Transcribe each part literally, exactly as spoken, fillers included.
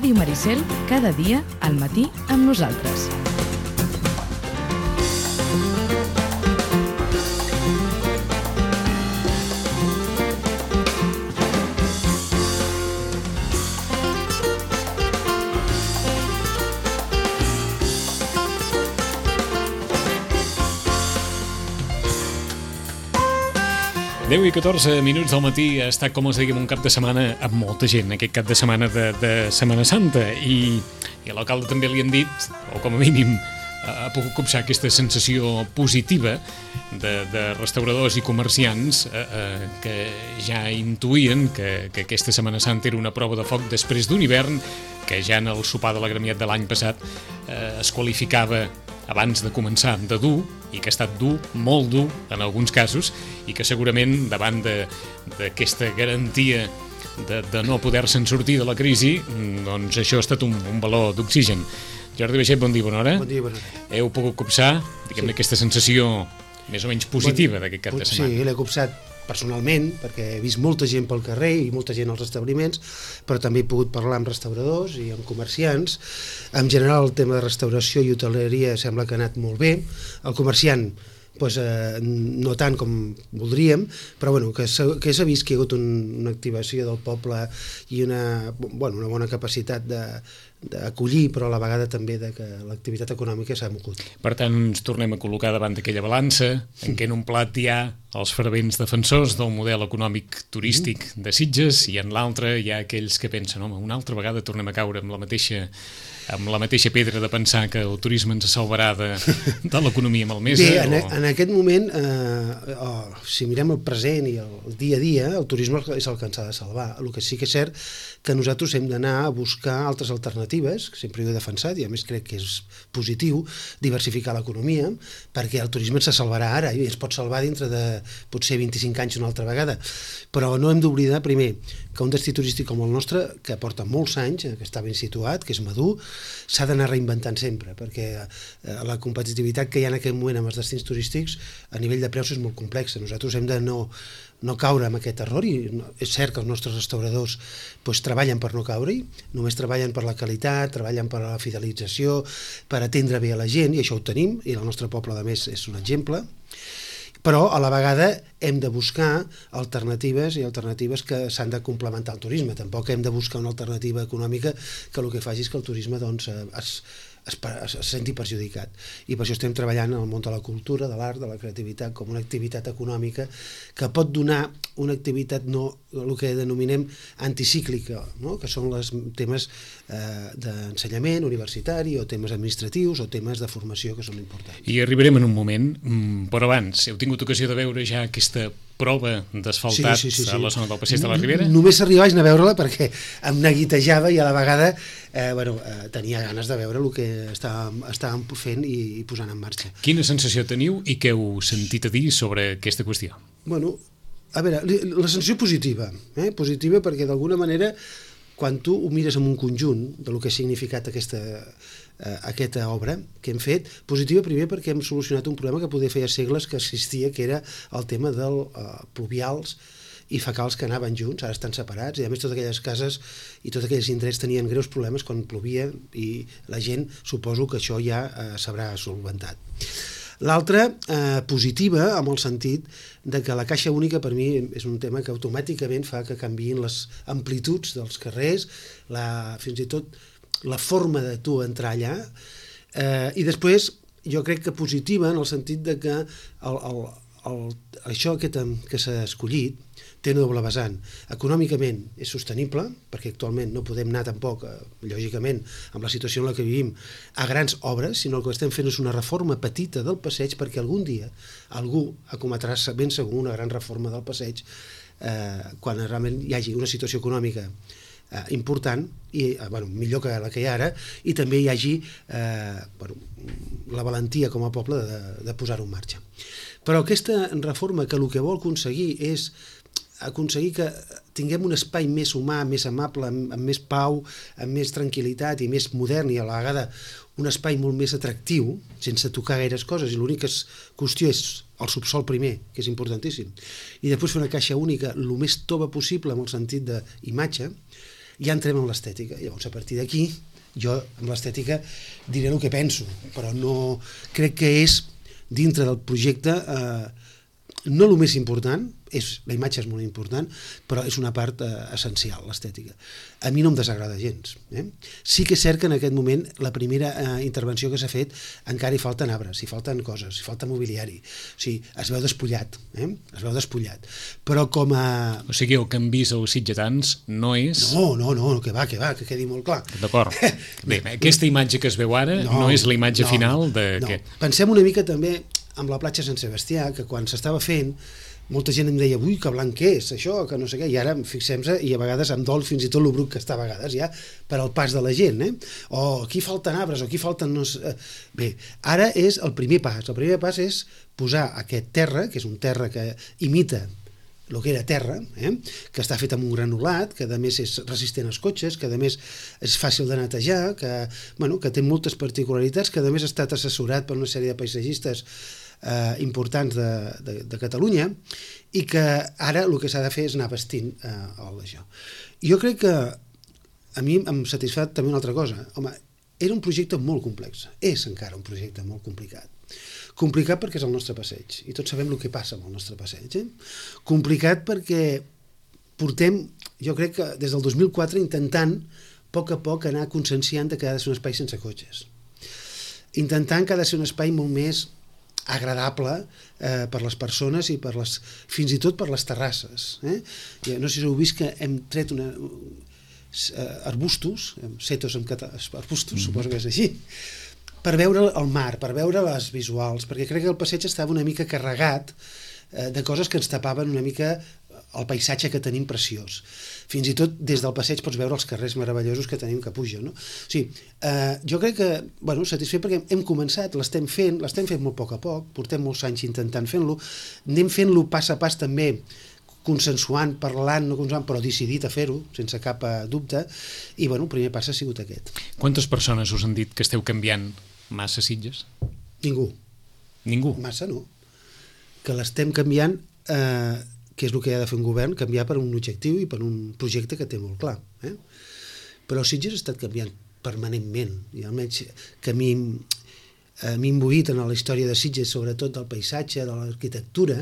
Ràdio Maricel, cada dia al matí amb nosaltres. deu i catorze minuts del matí ha estat, com us dèiem, un cap de setmana amb molta gent, aquest cap de setmana de, de Setmana Santa, i, i a l'alcalde també li han dit, o com a mínim ha pogut copsar aquesta sensació positiva de, de restauradors i comerciants eh, eh, que ja intuïen que, que aquesta Setmana Santa era una prova de foc després d'un hivern que ja en el sopar de la Gremiat de l'any passat eh, es qualificava abans de començar de dur, i que ha estat dur, molt dur en alguns casos, i que segurament davant d'aquesta garantia de, de no poder-se'n sortir de la crisi, doncs això ha estat un, un valor d'oxigen. Jordi Baixet, bon dia, bona hora. Bon dia, bona hora. Heu pogut copsar, diguem-ne, sí, aquesta sensació més o menys positiva bon, d'aquest cap de setmana. Sí, l'he copsat personalment, perquè he vist molta gent pel carrer i molta gent als establiments, però també he pogut parlar amb restauradors i amb comerciants. En general, el tema de restauració i hoteleria sembla que ha anat molt bé. El comerciant, doncs, eh, no tant com voldríem, però bueno, que s'ha vist que hi ha hagut un, una activació del poble i una, bueno, una bona capacitat de d'acollir, però a la vegada també de que l'activitat econòmica s'ha mogut. Per tant, ens tornem a col·locar davant d'aquella balança en què en un plat hi ha els fervents defensors del model econòmic turístic de Sitges, i en l'altre hi ha aquells que pensen, home, una altra vegada tornem a caure amb la mateixa amb la mateixa pedra de pensar que el turisme ens salvarà de, de l'economia malmesa. Bé, en, o... en aquest moment, eh, oh, si mirem el present i el, el dia a dia, el turisme és el que ens ha de salvar. El que sí que és cert que nosaltres hem d'anar a buscar altres alternatives, que sempre ho he defensat, i a més crec que és positiu diversificar l'economia, perquè el turisme se salvarà ara i es pot salvar dintre de potser vint-i-cinc anys una altra vegada. Però no hem d'oblidar, primer, que un destí turístic com el nostre, que porta molts anys, que està ben situat, que és madur, s'ha d'anar reinventant sempre, perquè la competitivitat que hi ha en aquest moment amb els destins turístics a nivell de preus és molt complexa. Nosaltres hem de no, no caure en aquest error, i no, és cert que els nostres restauradors doncs, treballen per no caure-hi, només treballen per la qualitat, treballen per la fidelització, per atendre bé a la gent, i això ho tenim, i el nostre poble, a més, és un exemple. Però a la vegada hem de buscar alternatives i alternatives que s'han de complementar al turisme. Tampoc hem de buscar una alternativa econòmica que el que faci és que el turisme doncs, es, es, es, es senti perjudicat. I per això estem treballant en el món de la cultura, de l'art, de la creativitat, com una activitat econòmica que pot donar una activitat, no el que denominem anticíclica, no? Que són els temes eh, d'ensenyament universitari o temes administratius o temes de formació que són importants. I arribarem en un moment, però abans, heu tingut ocasió de veure ja aquesta prova d'asfaltat sí, sí, sí, sí. a la zona del Passeig de la Ribera? Només arribava a veure-la perquè em neguitejava i a la vegada eh, bueno, eh, tenia ganes de veure el que estàvem, estàvem fent i, i posant en marxa. Quina sensació teniu i què heu sentit a dir sobre aquesta qüestió? Bueno, a veure, la sensació positiva, eh? positiva perquè d'alguna manera quan tu ho mires en un conjunt del que ha significat aquesta, eh, aquesta obra que hem fet, positiva primer perquè hem solucionat un problema que poder feia segles que existia, que era el tema dels eh, pluvials i fecals que anaven junts, ara estan separats, i a més totes aquelles cases i tots aquells indrets tenien greus problemes quan plovia, i la gent, suposo que això ja eh, s'haurà solventat. L'altra, eh, positiva, amb el sentit de que la caixa única per mi és un tema que automàticament fa que canviïn les amplituds dels carrers, la, fins i tot la forma de tu entrar allà, eh, i després jo crec que positiva en el sentit de que el, el, el, això aquest que s'ha escollit té una doble vessant. Econòmicament és sostenible, perquè actualment no podem anar tampoc, lògicament, amb la situació en la que vivim, a grans obres, sinó el que estem fent és una reforma petita del passeig perquè algun dia algú acometrà ben segur una gran reforma del passeig eh, quan realment hi hagi una situació econòmica eh, important, i eh, bueno, millor que la que hi ha ara, i també hi hagi eh, bueno, la valentia com a poble de, de posar-ho en marxa. Però aquesta reforma que el que vol aconseguir és aconseguir que tinguem un espai més humà, més amable, amb, amb més pau, amb més tranquil·litat i més modern, i a la vegada un espai molt més atractiu, sense tocar gaires coses, i l'única qüestió és el subsol primer, que és importantíssim, i després fer una caixa única el més tova possible en el sentit d'imatge. ja entrem en l'estètica. Llavors, a partir d'aquí, jo amb l'estètica diré el que penso, però no crec que és dintre del projecte eh, no el més important, és, la imatge és molt important, però és una part eh, essencial, l'estètica. A mi no em desagrada gens. Eh? Sí que és cert que en aquest moment la primera eh, intervenció que s'ha fet encara hi falten arbres, hi falten coses, hi falta mobiliari. O sigui, es veu despullat, eh? es veu despullat. Però com a... O sigui, el que han vist els sitgetans no és... No, no, no, que va, que va, que quedi molt clar. D'acord. Bé, aquesta imatge que es veu ara no, no és la imatge no, final de... No. Què? Pensem una mica també amb la platja Sant Sebastià, que quan s'estava fent molta gent em deia, ui, que blanc que és, això, que no sé què, i ara fixem-se, i a vegades em dol fins i tot el bruc que està a vegades ja per al pas de la gent, eh? O aquí falten arbres, o aquí falten... No sé... Bé, ara és el primer pas, el primer pas és posar aquest terra, que és un terra que imita el que era terra, eh? Que està fet amb un granulat, que a més és resistent als cotxes, que a més és fàcil de netejar, que, bueno, que té moltes particularitats, que a més ha estat assessorat per una sèrie de paisatgistes eh, importants de, de, de Catalunya, i que ara el que s'ha de fer és anar vestint eh, el d'això. Jo crec que a mi em satisfà també una altra cosa. Home, era un projecte molt complex, és encara un projecte molt complicat. Complicat perquè és el nostre passeig, i tots sabem el que passa amb el nostre passeig. Eh? Complicat perquè portem, jo crec que des del dos mil quatre, intentant a poc a poc anar conscienciant que ha de ser un espai sense cotxes. Intentant que ha de ser un espai molt més agradable eh, per les persones i per les, fins i tot per les terrasses. Eh? Ja, no sé si heu vist que hem tret una, uh, arbustos, setos en català, arbustos, mm-hmm. suposo que és així, per veure el mar, per veure les visuals, perquè crec que el passeig estava una mica carregat eh, de coses que ens tapaven una mica el paisatge que tenim preciós. Fins i tot des del passeig pots veure els carrers meravellosos que tenim que pugen. No? O sigui, eh, jo crec que, bueno, satisfet perquè hem començat, l'estem fent, l'estem fent molt a poc a poc, portem molts anys intentant fent-lo, anem fent-lo pas a pas també, consensuant, parlant, no consensuant, però decidit a fer-ho, sense cap dubte, i bueno, el primer pas ha sigut aquest. Quantes persones us han dit que esteu canviant massa Sitges? Ningú. Ningú? Massa no. Que l'estem canviant, eh, que és el que ha de fer un govern, canviar per un objectiu i per un projecte que té molt clar. Eh? Però Sitges ha estat canviant permanentment, i almenys que a mi eh, m'he imbuït en la història de Sitges, sobretot del paisatge, de l'arquitectura.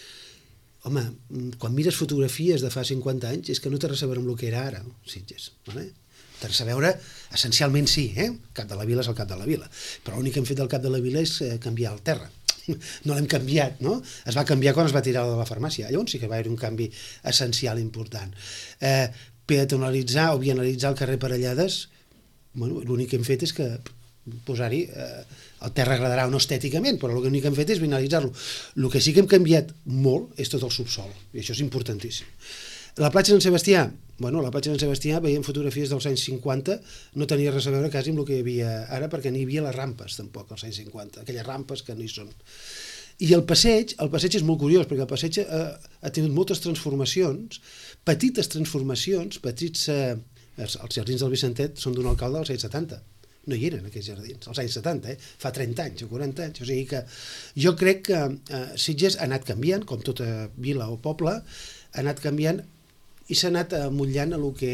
Home, quan mires fotografies de fa cinquanta anys, és que no té res a veure amb el que era ara, Sitges. Vale? Té res a veure, essencialment sí, eh? El cap de la vila és el cap de la vila, però l'únic que hem fet del cap de la vila és eh, canviar el terra. No l'hem canviat, no? Es va canviar quan es va tirar de la farmàcia, llavors sí que va haver un canvi essencial important. Eh, peatonalitzar o vianalitzar el carrer Parellades, bueno, l'únic que hem fet és que posar-hi, eh, el terra agradarà o no estèticament, però l'únic que hem fet és vinalitzar-lo. El que sí que hem canviat molt és tot el subsol, i això és importantíssim. La platja Sant Sebastià, bueno, la platja Sant Sebastià, veiem fotografies dels anys cinquanta, no tenia res a veure quasi amb el que hi havia ara, perquè no hi havia les rampes, tampoc, als anys cinquanta, aquelles rampes que no hi són. I el passeig, el passeig és molt curiós, perquè el passeig ha, ha tingut moltes transformacions, petites transformacions, petits... Eh, els, els jardins del Vicentet són d'un alcalde dels anys setanta. No hi eren aquests jardins, als anys setanta, eh? Fa trenta anys o quaranta anys, o sigui que jo crec que eh, Sitges ha anat canviant, com tota vila o poble, ha anat canviant i s'ha anat emmotllant a lo que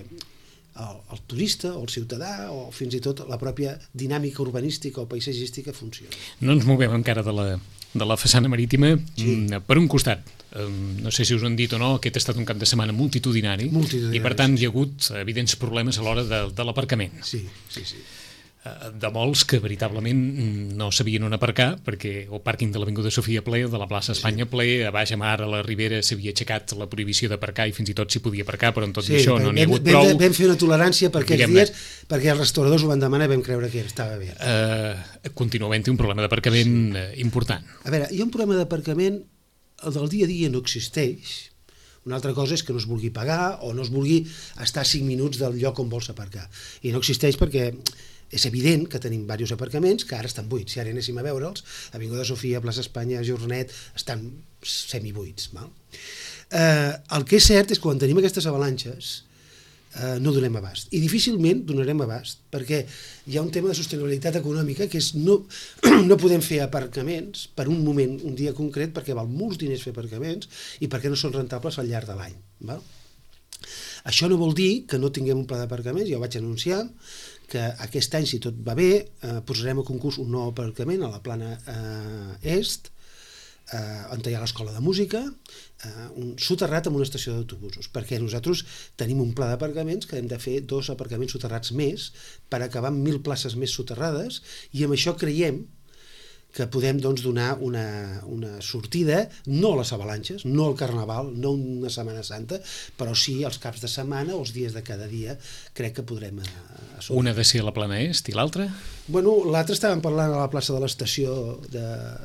el, el turista o el ciutadà o fins i tot la pròpia dinàmica urbanística o paisatgística funciona. No ens movem encara de la, de la façana marítima. Sí. Per un costat, no sé si us ho han dit o no, aquest ha estat un cap de setmana multitudinari, multitudinari i per tant sí. Hi ha hagut evidents problemes a l'hora de, de l'aparcament. Sí, sí, sí. De molts que veritablement no sabien on aparcar, perquè el pàrquing de l'Avinguda Sofia ple, de la plaça Espanya ple, a baix a mar, a la Ribera s'havia aixecat la prohibició d'aparcar i fins i tot s'hi podia aparcar, però en tot sí, això no n'hi ha hagut vam, prou. Vam fer una tolerància per aquests dies, perquè els restauradors ho van demanar i vam creure que estava bé. Uh, continua havent-hi un problema d'aparcament sí. important. A veure, hi ha un problema d'aparcament, el del dia a dia no existeix. Una altra cosa és que no es vulgui pagar o no es vulgui estar cinc minuts del lloc on vols aparcar. I no existeix perquè és evident que tenim diversos aparcaments que ara estan buits. Si ara anéssim a veure'ls, Avinguda Sofia, plaça Espanya, Jornet, estan semibuits. Val? Eh, el que és cert és que quan tenim aquestes avalanxes eh, no donem abast. I difícilment donarem abast, perquè hi ha un tema de sostenibilitat econòmica que és no, no podem fer aparcaments per un moment, un dia concret, perquè val molts diners fer aparcaments i perquè no són rentables al llarg de l'any. Val? Això no vol dir que no tinguem un pla d'aparcaments, ja ho vaig anunciar, que aquest any, si tot va bé, eh, posarem a concurs un nou aparcament a la plana eh, est, eh, on hi ha l'escola de música, eh, un soterrat amb una estació d'autobusos, perquè nosaltres tenim un pla d'aparcaments que hem de fer dos aparcaments soterrats més per acabar amb mil places més soterrades, i amb això creiem que podem doncs, donar una, una sortida, no a les avalanxes, no al Carnaval, no una Setmana Santa, però sí als caps de setmana o els dies de cada dia, crec que podrem assolir. Una ha de ser a la plana est i l'altra? Bueno, l'altra estàvem parlant a la plaça de l'estació de,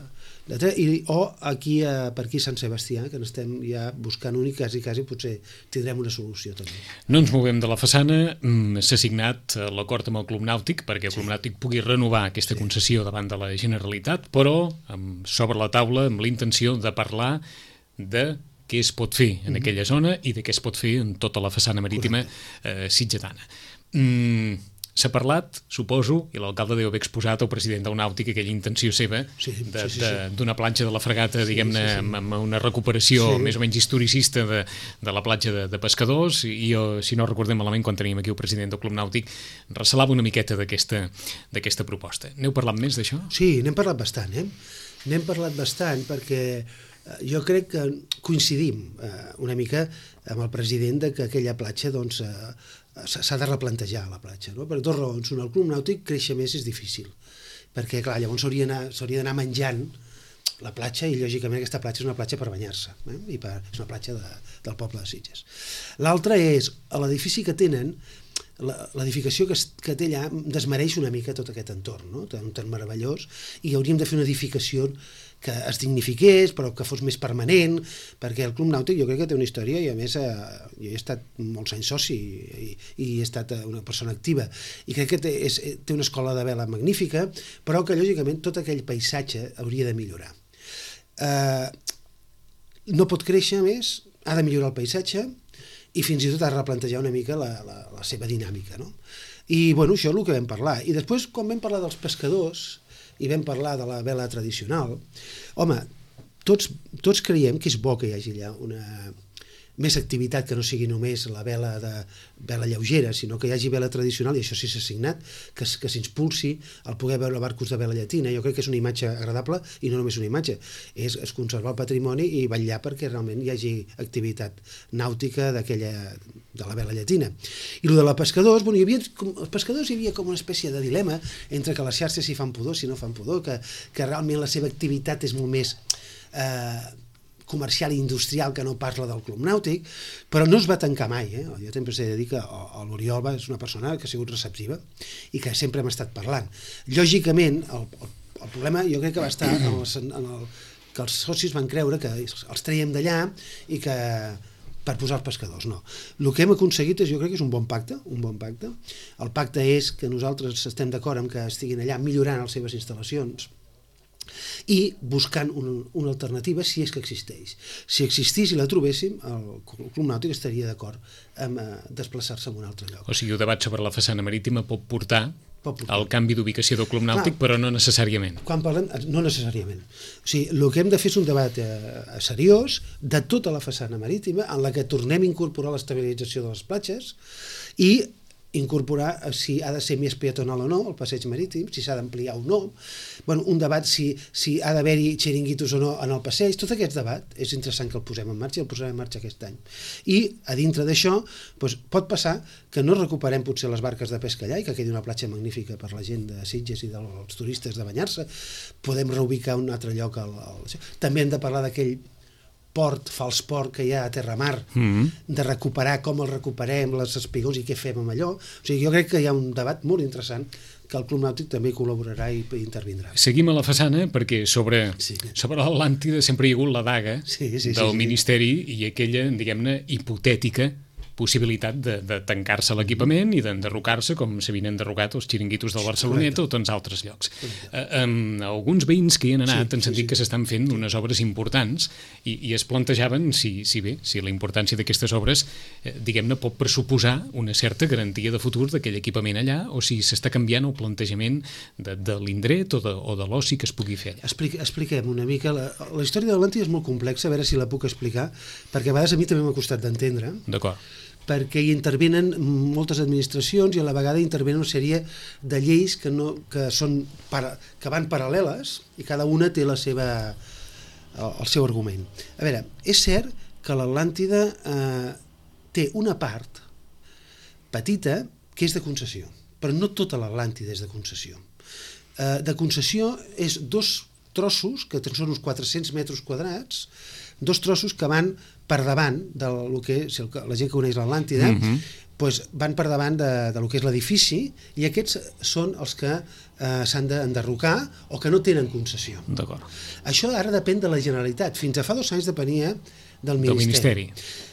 de i, o aquí a, per aquí a Sant Sebastià, que n'estem ja buscant un i quasi, quasi potser tindrem una solució també. No ens movem de la façana, s'ha signat l'acord amb el Club Nàutic perquè el Club Nàutic pugui renovar aquesta sí. concessió davant de la Generalitat, però amb, sobre la taula amb la intenció de parlar de què es pot fer en mm-hmm. aquella zona i de què es pot fer en tota la façana marítima eh, sitgetana. Mm, S'ha parlat, suposo, i l'alcalde deu haver exposat al president del Nàutic aquella intenció seva sí, sí, d'una sí, sí. platja de la Fregata, diguem-ne, sí, sí, sí. amb una recuperació sí. més o menys historicista de, de la platja de, de pescadors, i jo, si no recordem malament, quan teníem aquí el president del Club Nàutic, recelava una miqueta d'aquesta d'aquesta proposta. N'heu parlat més d'això? Sí, n'hem parlat bastant, eh? N'hem parlat bastant perquè jo crec que coincidim eh, una mica amb el president de que aquella platja doncs, eh, s'ha de replantejar la platja, no? Per dues raons. Una, el Club Nàutic créixer més és difícil, perquè clar, llavors s'hauria d'anar menjant la platja i lògicament aquesta platja és una platja per banyar-se, eh? I per, és una platja de, del poble de Sitges. L'altra és, a l'edifici que tenen, l'edificació que, que té allà desmereix una mica tot aquest entorn, no? Un entorn meravellós, i hauríem de fer una edificació que es dignifiqués, però que fos més permanent, perquè el Club Nàutic jo crec que té una història, i a més eh, jo he estat molts anys soci i, i he estat una persona activa, i crec que té, és, té una escola de vela magnífica, però que lògicament tot aquell paisatge hauria de millorar. Eh, no pot créixer més, ha de millorar el paisatge, i fins i tot ha de replantejar una mica la, la, la seva dinàmica, no? I bueno, això és el que vam parlar. I després, quan vam parlar dels pescadors i vam parlar de la vela tradicional, home, tots, tots creiem que és bo que hi hagi allà una més activitat, que no sigui només la vela de vela lleugera, sinó que hi hagi vela tradicional, i això sí s'ha signat, que, que s'impulsi el poder veure barcos de vela llatina. Jo crec que és una imatge agradable, i no només una imatge, és, és conservar el patrimoni i vetllar perquè realment hi hagi activitat nàutica d'aquella, de la vela llatina. I el de la pescadors, bueno, hi havia, com, els pescadors hi havia com una espècie de dilema entre que les xarxes si fan pudor, si no fan pudor, que, que realment la seva activitat és molt més eh, comercial i industrial que no parla del Club Nàutic, però no es va tancar mai. Eh? Jo sempre s'he de dir que l'Oriol és una persona que ha sigut receptiva i que sempre hem estat parlant. Lògicament, el, el, el problema jo crec que va estar en el, en el, que els socis van creure que els traiem d'allà i que per posar els pescadors, no. El que hem aconseguit és, jo crec que és un bon pacte, un bon pacte. El pacte és que nosaltres estem d'acord amb que estiguin allà millorant les seves instal·lacions i buscant una, una alternativa si és que existeix. Si existís i la trobéssim, el Club Nàutic estaria d'acord amb eh, desplaçar-se a un altre lloc. O sigui, el debat sobre la façana marítima pot portar, pot portar. el canvi d'ubicació del Club Nàutic, clar, però no necessàriament. Quan parlem, no necessàriament. O sigui, el que hem de fer és un debat eh, seriós de tota la façana marítima, en la que tornem a incorporar l'estabilització de les platges i incorporar si ha de ser més peatonal o no, el passeig marítim, si s'ha d'ampliar o no, bueno, un debat si, si ha d'haver-hi xiringuitos o no en el passeig, tot aquest debat és interessant que el posem en marxa i el posarem en marxa aquest any. I a dintre d'això doncs, pot passar que no recuperem potser les barques de pesca allà i que quedi una platja magnífica per la gent de Sitges i dels turistes de banyar-se, podem reubicar un altre lloc al, al... també hem de parlar d'aquell port, fals port que hi ha a Terramar, mm-hmm. de recuperar com el recuperem, les espigons i què fem amb allò. O sigui, jo crec que hi ha un debat molt interessant que el Club Nàutic també col·laborarà i intervindrà. Seguim a la façana perquè sobre, sí. sobre l'Atlàntida sempre hi ha hagut la daga sí, sí, del sí, Ministeri sí. i aquella, diguem-ne, hipotètica possibilitat de, de tancar-se l'equipament i d'enderrocar-se com s'havien enderrocat els xiringuitos del Barceloneta o tants altres llocs. Eh, eh, alguns veïns que hi han anat sí, han sentit sí, sí. que s'estan fent sí. unes obres importants i, i es plantejaven si, si bé, si la importància d'aquestes obres eh, diguem-ne pot pressuposar una certa garantia de futur d'aquell equipament allà o si s'està canviant el plantejament de, de l'indret o de, o de l'oci que es pugui fer allà. Explique, expliquem una mica. La, la història de l'Atlàntida és molt complexa, a veure si la puc explicar, perquè a vegades a mi també m'ha costat d'entendre. D'acord. perquè hi intervenen moltes administracions i a la vegada intervenen una sèrie de lleis que, no, que, són para, que van paral·leles i cada una té la seva, el seu argument. A veure, és cert que l'Atlàntida eh, té una part petita que és de concessió, però no tota l'Atlàntida és de concessió. Eh, de concessió és dos trossos, que són uns quatre-cents metres quadrats, dos trossos que van per davant de lo que, si la gent que coneix l'Atlàntida, mm-hmm. doncs van per davant de, de lo que és l'edifici, i aquests són els que eh, s'han d'enderrocar o que no tenen concessió. D'acord. Això ara depèn de la Generalitat. Fins a fa dos anys depenia del Ministeri. Del Ministeri.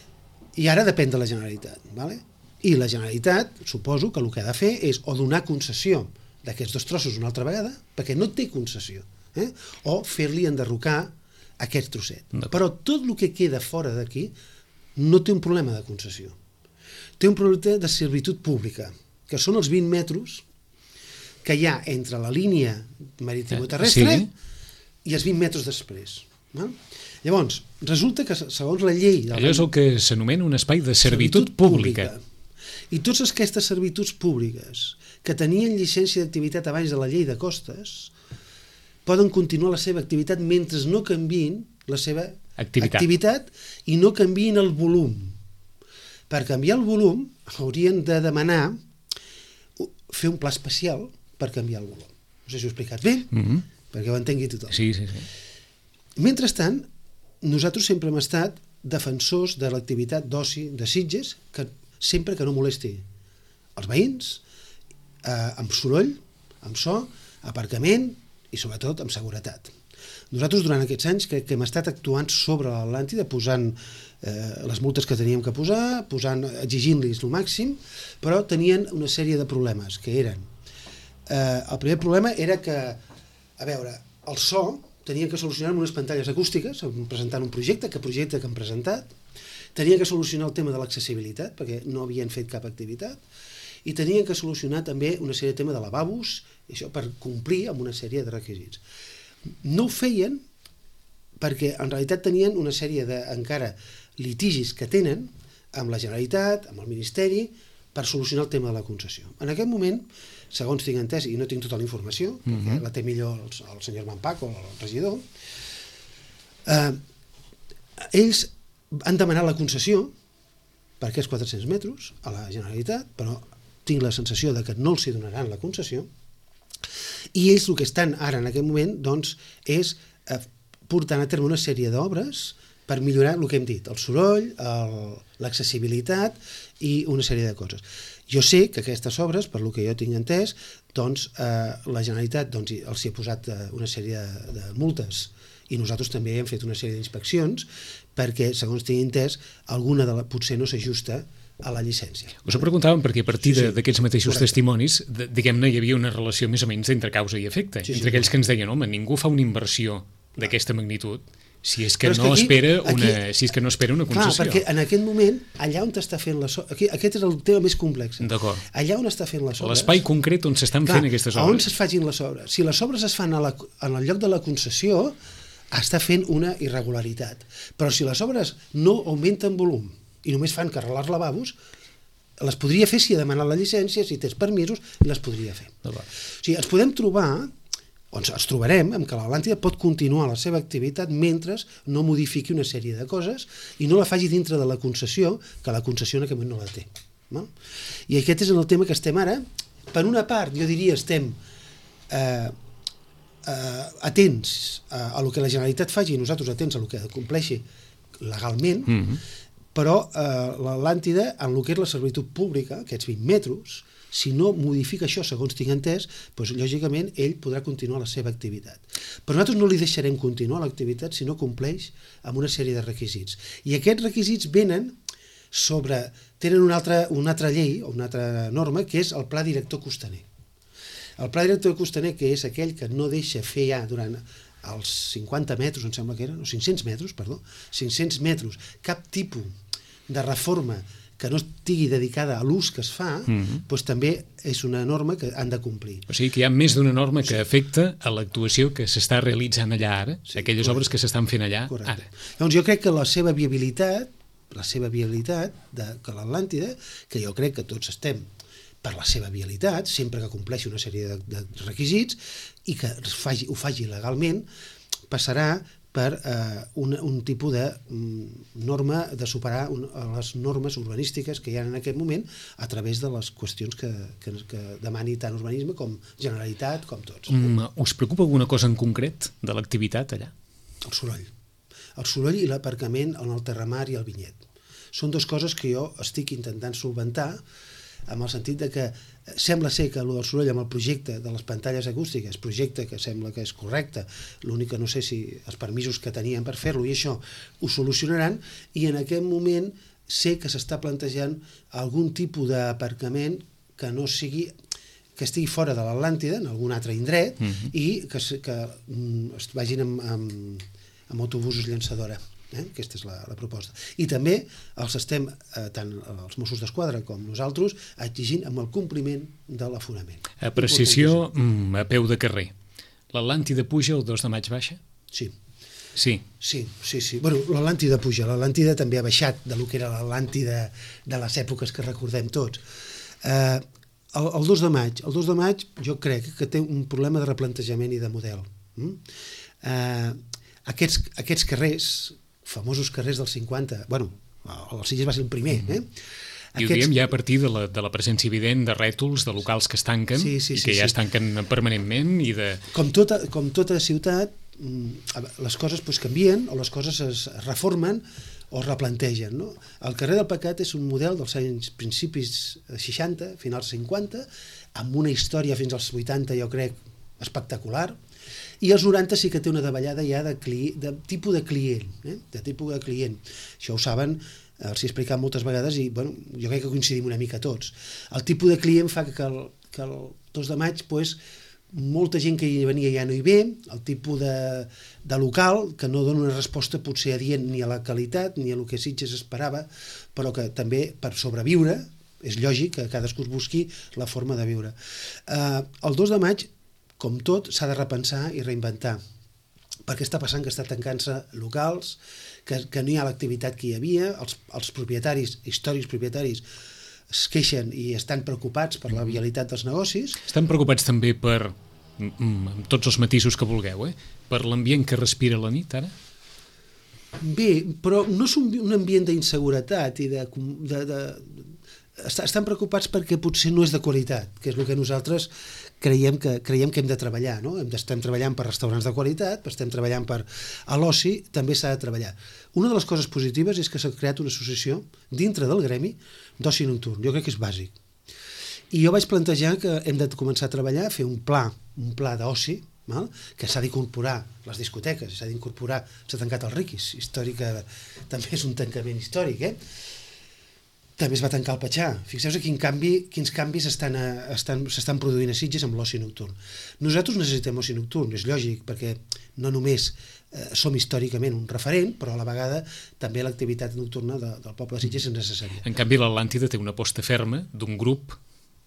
I ara depèn de la Generalitat. Vale? I la Generalitat, suposo que el que ha de fer és o donar concessió d'aquests dos trossos una altra vegada, perquè no té concessió, eh? o fer-li enderrocar aquest trosset. Però tot el que queda fora d'aquí no té un problema de concessió. Té un problema de servitud pública, que són els vint metres que hi ha entre la línia marítima-terrestre sí. i els vint metres després. No? Llavors, resulta que segons la llei... Allò és el que s'anomena un espai de servitud, servitud pública. pública. I totes aquestes servituds públiques que tenien llicència d'activitat abans de la llei de costes poden continuar la seva activitat mentre no canviïn la seva activitat, activitat i no canviïn el volum. Per canviar el volum haurien de demanar fer un pla especial per canviar el volum. No sé si ho he explicat bé, mm-hmm. perquè ho entengui tothom. Sí, sí, sí. Mentrestant, nosaltres sempre hem estat defensors de l'activitat d'oci de Sitges, que sempre que no molesti els veïns, eh, amb soroll, amb so, aparcament i sobretot amb seguretat. Nosaltres durant aquests anys crec que hem estat actuant sobre l'Atlàntida, posant eh, les multes que teníem que posar, posant, exigint-los el màxim, però tenien una sèrie de problemes que eren eh, el primer problema era que, a veure, el so tenien que solucionar amb unes pantalles acústiques, presentant un projecte, que projecte que han presentat, tenien que solucionar el tema de l'accessibilitat, perquè no havien fet cap activitat, i tenien que solucionar també una sèrie de tema de lavabos, això per complir amb una sèrie de requisits. No ho feien perquè en realitat tenien una sèrie de, encara, litigis que tenen amb la Generalitat, amb el Ministeri, per solucionar el tema de la concessió. En aquest moment, segons tinc entès, i no tinc tota la informació, mm-hmm. perquè la té millor el, el senyor Manpaco, el regidor, eh, ells han demanat la concessió per aquests quatre-cents metres a la Generalitat, però tinc la sensació de que no els hi donaran la concessió, i ells el que estan ara en aquest moment doncs, és eh, portant a terme una sèrie d'obres per millorar el que hem dit, el soroll, l'accessibilitat i una sèrie de coses. Jo sé que aquestes obres, per lo que jo tinc entès, doncs, eh, la Generalitat doncs, els hi ha posat eh, una sèrie de, de multes i nosaltres també hem fet una sèrie d'inspeccions perquè, segons tinc entès, alguna de la, potser no s'ajusta a la llicència. Us ho preguntàvem perquè a partir sí, sí. d'aquests mateixos Correcte. testimonis, diguem-ne, hi havia una relació més o menys entre causa i efecte, sí, entre sí, aquells sí. que ens deien, home, ningú fa una inversió d'aquesta magnitud si és que, no, és que aquí, espera una, aquí, si és que no espera una concessió. Clar, perquè en aquest moment, allà on està fent les obres, aquest és el tema més complex. D'acord. Allà on està fent les obres... L'espai concret on s'estan fent aquestes obres. On es facin les obres. Si les obres es fan a la, en el lloc de la concessió, està fent una irregularitat. Però si les obres no augmenten volum i només fan carregar els lavabos, les podria fer si ha demanat la llicència, si tens permisos, i les podria fer. O sigui, ens podem trobar, o ens trobarem, amb que l'Atlàntida pot continuar la seva activitat mentre no modifiqui una sèrie de coses i no la faci dintre de la concessió, que la concessió en aquest moment no la té. No? I aquest és el tema que estem ara. Per una part, jo diria, estem eh, eh, atents a, a lo que la Generalitat faci i nosaltres atents a lo que compleixi legalment, mm-hmm. però eh, l'Atlàntida, en el que és la servitud pública, aquests vint metres, si no modifica això segons tinc entès, doncs, lògicament ell podrà continuar la seva activitat. Però nosaltres no li deixarem continuar l'activitat si no compleix amb una sèrie de requisits. I aquests requisits venen sobre... tenen una altra, una altra llei o una altra norma que és el Pla Director Costaner. El Pla Director Costaner, que és aquell que no deixa fer ja durant els cinquanta metres, em sembla que eren, o cinc-cents metres, perdó, cinc-cents metres, cap tipus de reforma que no estigui dedicada a l'ús que es fa, mm-hmm. doncs també és una norma que han de complir. O sigui que hi ha més d'una norma que afecta a l'actuació que s'està realitzant allà ara, sí, aquelles correcte. Obres que s'estan fent allà correcte. Ara. Llavors jo crec que la seva viabilitat la seva viabilitat, de, que l'Atlàntida, que jo crec que tots estem per la seva viabilitat, sempre que compleixi una sèrie de, de requisits i que faci, ho faci legalment, passarà per eh, un, un tipus de mm, norma de superar un, les normes urbanístiques que hi ha en aquest moment a través de les qüestions que, que, que demani tant urbanisme com Generalitat, com tots. Mm, us preocupa alguna cosa en concret de l'activitat allà? El soroll. El soroll i l'aparcament en el Terramar i el Vinyet. Són dues coses que jo estic intentant solventar, amb el sentit de que sembla ser que el del soroll amb el projecte de les pantalles acústiques, projecte que sembla que és correcte, l'únic que no sé si els permisos que tenien per fer-lo i això ho solucionaran, i en aquest moment sé que s'està plantejant algun tipus d'aparcament que no sigui, que estigui fora de l'Atlàntida, en algun altre indret, mm-hmm. i que, que mm, es vagin amb, amb, amb autobusos llançadora. Eh? Aquesta és la, la proposta. I també els estem, eh, tant els Mossos d'Esquadra com nosaltres, exigint amb el compliment de l'aforament. Apreciació mm, a peu de carrer. L'Atlàntida puja, el dos de maig baixa? Sí. Sí. Sí, sí, sí. Bueno, l'Atlàntida puja. L'Atlàntida també ha baixat de lo que era l'Atlàntida de les èpoques que recordem tots. Eh, el, el dos de maig, el dos de maig jo crec que té un problema de replantejament i de model. Mm? Eh, aquests, aquests carrers, famosos carrers dels cinquanta, bueno, el Sitges va ser el primer, eh? I ho diem ja a partir de la, de la presència evident de rètols, de locals que es tanquen, sí, sí, i sí, que ja sí. es tanquen permanentment, i de... Com tota, com tota ciutat, les coses pues, canvien, o les coses es reformen o es replantegen. No? El carrer del Pecat és un model dels anys principis seixanta, finals cinquanta, amb una història fins als vuitanta, jo crec, espectacular, i als noranta sí que té una davallada ja de, cli, de tipus de client, eh? de tipus de client. Això ho saben, els he explicat moltes vegades i bueno, jo crec que coincidim una mica tots. El tipus de client fa que el, que el dos de maig pues, molta gent que hi venia ja no hi ve, el tipus de, de local que no dona una resposta potser adient ni a la qualitat ni a el que Sitges esperava, però que també per sobreviure és lògic que cadascú es busqui la forma de viure. Eh, el dos de maig, com tot, s'ha de repensar i reinventar, perquè està passant que està tancant-se locals, que, que no hi ha l'activitat que hi havia, els, els propietaris, històrics propietaris, es queixen i estan preocupats per la vialitat dels negocis. Estan preocupats també per, amb tots els matisos que vulgueu, eh? per l'ambient que respira la nit, ara? Bé, però no és un, un ambient d'inseguretat i de... de, de estan preocupats perquè potser no és de qualitat, que és el que nosaltres creiem que, creiem que hem de treballar, no? Estem treballant per restaurants de qualitat, estem treballant per a l'oci, també s'ha de treballar. Una de les coses positives és que s'ha creat una associació dintre del gremi d'oci nocturn, jo crec que és bàsic. I jo vaig plantejar que hem de començar a treballar, a fer un pla, un pla d'oci, val? Que s'ha d'incorporar les discoteques, s'ha d'incorporar, s'ha tancat el Riquis, històrica, també és un tancament històric, eh? També es va tancar el Patxà. Fixeu-vos quin canvi, quins canvis s'estan s'estan produint a Sitges amb l'oci nocturn. Nosaltres necessitem oci nocturn, és lògic, perquè no només eh, som històricament un referent, però a la vegada també l'activitat nocturna de, del poble de Sitges és necessària. En canvi, l'Atlàntida té una aposta ferma d'un grup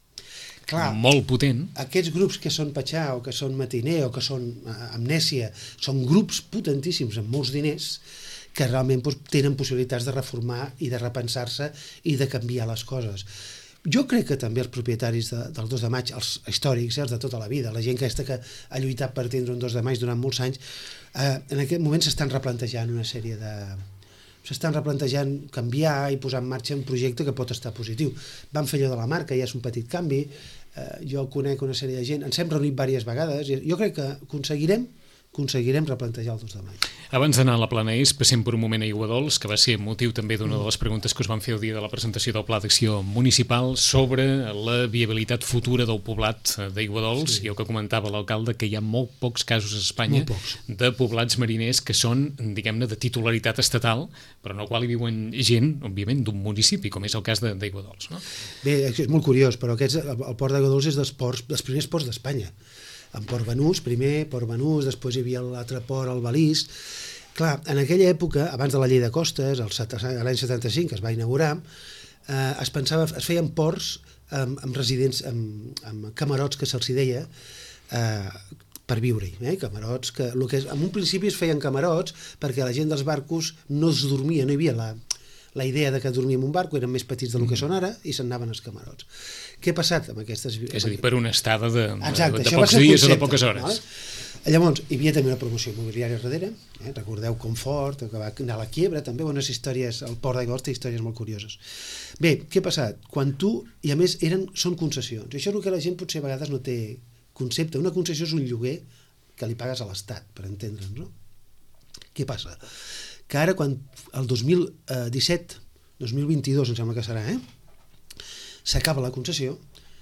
Clar, molt potent. Aquests grups que són Patxà o que són Matiner o que són eh, Amnèsia són grups potentíssims amb molts diners que realment doncs, tenen possibilitats de reformar i de repensar-se i de canviar les coses. Jo crec que també els propietaris de, del dos de maig, els històrics, eh, els de tota la vida, la gent aquesta que ha lluitat per tindre un dos de maig durant molts anys, eh, en aquest moment s'estan replantejant una sèrie de... s'estan replantejant canviar i posar en marxa un projecte que pot estar positiu. Vam fer allò de la marca, ja és un petit canvi, eh, jo conec una sèrie de gent, ens hem reunit diverses vegades, i jo crec que aconseguirem aconseguirem replantejar el dos de maig. Abans d'anar a la Plana Est, passem per un moment a Aiguadols, que va ser motiu també d'una de les preguntes que us van fer el dia de la presentació del Pla d'Acció Municipal sobre la viabilitat futura del poblat d'Aiguadols, sí. I el que comentava l'alcalde, que hi ha molt pocs casos a Espanya de poblats mariners que són, diguem-ne, de titularitat estatal, però en el qual hi viuen gent, òbviament, d'un municipi, com és el cas d'Aiguadols. No? Bé, és molt curiós, però aquests, el port d'Aiguadols és dels, ports, dels primers ports d'Espanya. En Port Banús, primer, Port Banús, després hi havia l'altre port, el Balís. Clar, en aquella època, abans de la llei de costes, l'any setanta-cinc, que es va inaugurar, eh, es pensava, es feien ports amb, amb residents, amb, amb camarots, que se'ls deia, eh, per viure-hi, eh? Camarots, que, el que és, en un principi es feien camarots perquè la gent dels barcos no es dormia, no hi havia la, la idea de que dormíem en un barco, eren més petits del que són ara, i se'n anaven als camarots. Què ha passat amb aquestes... És a dir, per una estada de, Exacte, de pocs dies o de poques hores. Vale? Llavors, hi havia també una promoció immobiliària darrere, eh? Recordeu Comfort, que va anar a la quiebra, també bones històries, el Port d'Aigües té històries molt curioses. Bé, què ha passat? Quan tu, i a més eren, són concessions, i això és el que la gent potser a vegades no té concepte. Una concessió és un lloguer que li pagues a l'Estat, per entendre'ns, no? Què passa? Que ara, quan el dos mil disset, dos mil vint-i-dos, em sembla que serà, eh? S'acaba la concessió,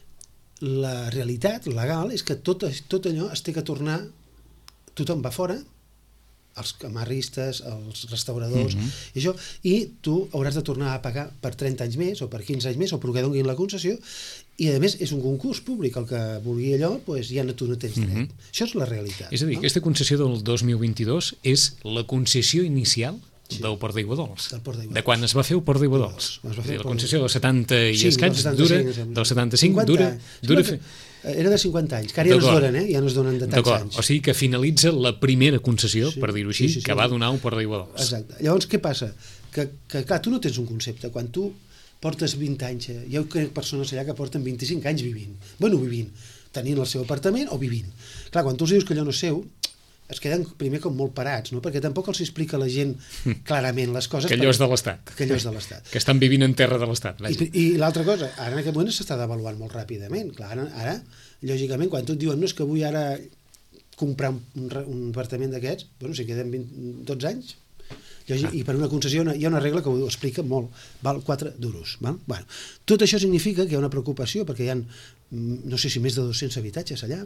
la realitat legal és que tot, tot allò es té que tornar, tothom va fora, els camarristes, els restauradors, uh-huh. i això, i tu hauràs de tornar a pagar per trenta anys més, o per quinze anys més, o per què donin la concessió, i a més és un concurs públic, el que vulgui allò, doncs ja no, tu no tens dret. Uh-huh. Això és la realitat. És a dir, no? Aquesta concessió del dos mil vint-i-dos és la concessió inicial sí. del Port d'Aiguadols. De quan es va fer el Port d'Aiguadols. La concessió del setanta i sí, escaig dura, del setanta-cinc dura... dura fer... Era de cinquanta anys, que ara ja no es donen, eh? Ja no es donen de tants anys. O sigui que finalitza la primera concessió, sí, per dir-ho així, sí, sí, sí, que va donar el Port d'Aiguadols. Exacte. Llavors, què passa? Que, que, clar, tu no tens un concepte. Quan tu portes vint anys, hi ha persones allà que porten vint-i-cinc anys vivint. Bueno, vivint, tenint el seu apartament o vivint. Clar, quan tu els dius que allò no és seu, es queden primer com molt parats, no? Perquè tampoc els explica a la gent clarament les coses. Que allò és de l'Estat. Que allò és de l'Estat. Que estan vivint en terra de l'Estat. I, i l'altra cosa, ara en aquest moment s'està devaluant molt ràpidament. Clar, ara, ara, lògicament, quan tu et diuen no, és que vull ara comprar un, un apartament d'aquests, bueno, si queden vint, dotze anys, lògic, ah. i per una concessió hi ha una regla que ho explica molt, val quatre duros. Val? Bueno, tot això significa que hi ha una preocupació, perquè hi ha, no sé si més de dos-cents habitatges allà,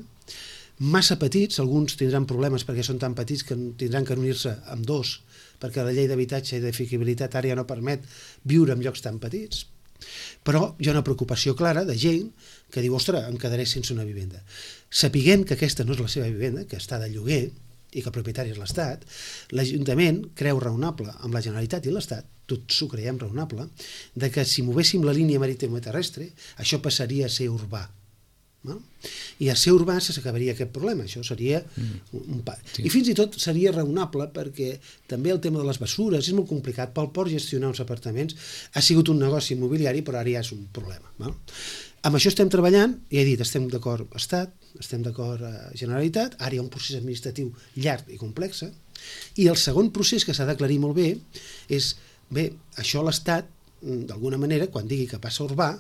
massa petits, alguns tindran problemes perquè són tan petits que tindran que unir-se amb dos, perquè la llei d'habitatge i d'edificabilitat ara ja no permet viure en llocs tan petits, però hi ha una preocupació clara de gent que diu, ostres, em quedaré sense una vivenda. Sapiguem que aquesta no és la seva vivenda, que està de lloguer i que el propietari és l'Estat, l'Ajuntament creu raonable amb la Generalitat i l'Estat, tots ho creiem raonable, de que si movéssim la línia marítima terrestre, això passaria a ser urbà. No? I a ser urbà s'acabaria aquest problema, això seria mm. un pas. Sí. I fins i tot seria raonable perquè també el tema de les bessures és molt complicat, pel port gestionar uns apartaments ha sigut un negoci immobiliari però ara ja és un problema. No? Amb això estem treballant, i he dit, estem d'acord Estat, estem d'acord Generalitat, ara hi ha un procés administratiu llarg i complex, i el segon procés que s'ha d'aclarir molt bé és, bé, això l'Estat, d'alguna manera, quan digui que passa urbà,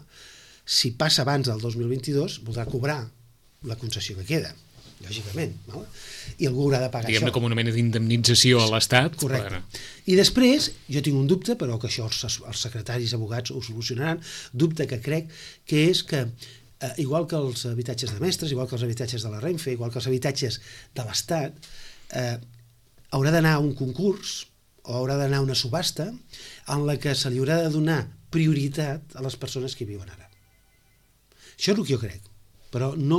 si passa abans del dos mil vint-i-dos, voldrà cobrar la concessió que queda, lògicament, no? I algú haurà de pagar Diguem-ne això. Com una mena d'indemnització a l'Estat. Correcte. Per... I després, jo tinc un dubte, però que això els, els secretaris abogats ho solucionaran, dubte que crec que és que, eh, igual que els habitatges de mestres, igual que els habitatges de la Renfe, igual que els habitatges de l'Estat, eh, haurà d'anar a un concurs o haurà d'anar a una subhasta en la que se li haurà de donar prioritat a les persones que hi viuen ara. Això és el que jo crec, però no,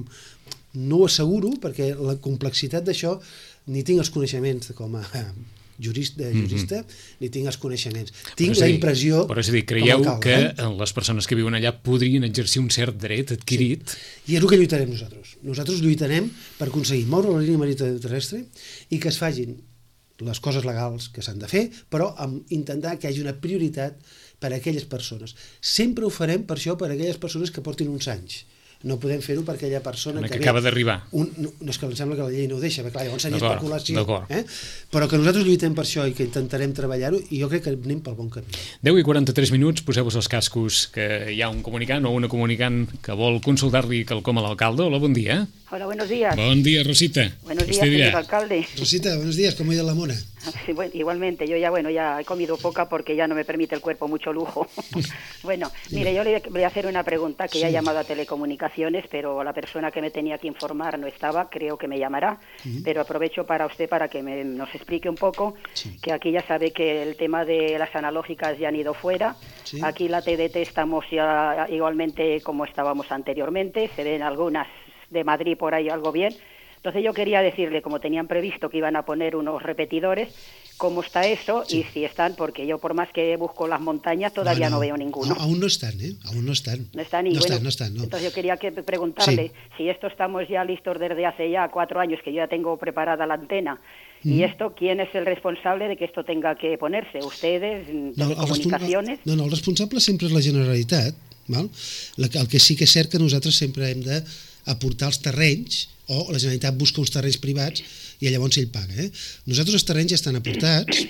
no ho asseguro perquè la complexitat d'això ni tinc els coneixements com a jurista, jurista mm-hmm. ni tinc els coneixements. Tinc la impressió... Però és a dir, creieu que les persones que viuen allà podrien exercir un cert dret adquirit? Sí. I és el que lluitarem nosaltres. Nosaltres lluitarem per aconseguir moure la línia marítima terrestre i que es facin les coses legals que s'han de fer, però amb intentar que hi hagi una prioritat per a aquelles persones. Sempre ho farem per això, per a aquelles persones que portin uns anys. No podem fer-ho per aquella persona que, que ve... acaba d'arribar. Un, no, no és que em sembla que la llei no ho deixa, clar, llavors seria especulació. Eh? Però que nosaltres lluitem per això i que intentarem treballar-ho i jo crec que anem pel bon camí. deu i quaranta-tres minuts, poseu-vos els cascos que hi ha un comunicant o una comunicant que vol consultar-li quelcom a l'alcalde. Hola, bon dia. Hola, buenos días. Bon dia, Rosita. Buenos días, señor alcalde. Rosita, buenos días, ¿cómo ha ido la mona? Sí, bueno, igualmente, yo ya, bueno, ya he comido poca porque ya no me permite el cuerpo mucho lujo. Bueno, mire, yo le voy a hacer una pregunta que sí. Ya he llamado a Telecomunicaciones, pero la persona que me tenía que informar no estaba, creo que me llamará, uh-huh. Pero aprovecho para usted para que me, nos explique un poco, sí. Que aquí ya sabe que el tema de las analógicas ya han ido fuera, sí. Aquí la T D T estamos ya igualmente como estábamos anteriormente, se ven algunas de Madrid por ahí algo bien, Entonces yo quería decirle, como tenían previsto que iban a poner unos repetidores, cómo está eso sí. y si están, porque yo por más que busco las montañas todavía no, no, no veo ninguno. No, aún no están, ¿eh? Aún no están. No están, y no, bueno, están, no están, no. Entonces yo quería que preguntarle sí. si esto estamos ya listos desde hace ya cuatro años, que yo ya tengo preparada la antena, mm. y esto, ¿quién es el responsable de que esto tenga que ponerse? ¿Ustedes? No, ¿Telecomunicaciones? El no, no, el responsable sempre és la Generalitat, val? El que sí que és cert que nosaltres sempre hem d'aportar els terrenys, o la Generalitat busca uns terrenys privats i llavors ell paga. Eh? Nosaltres els terrenys ja estan aportats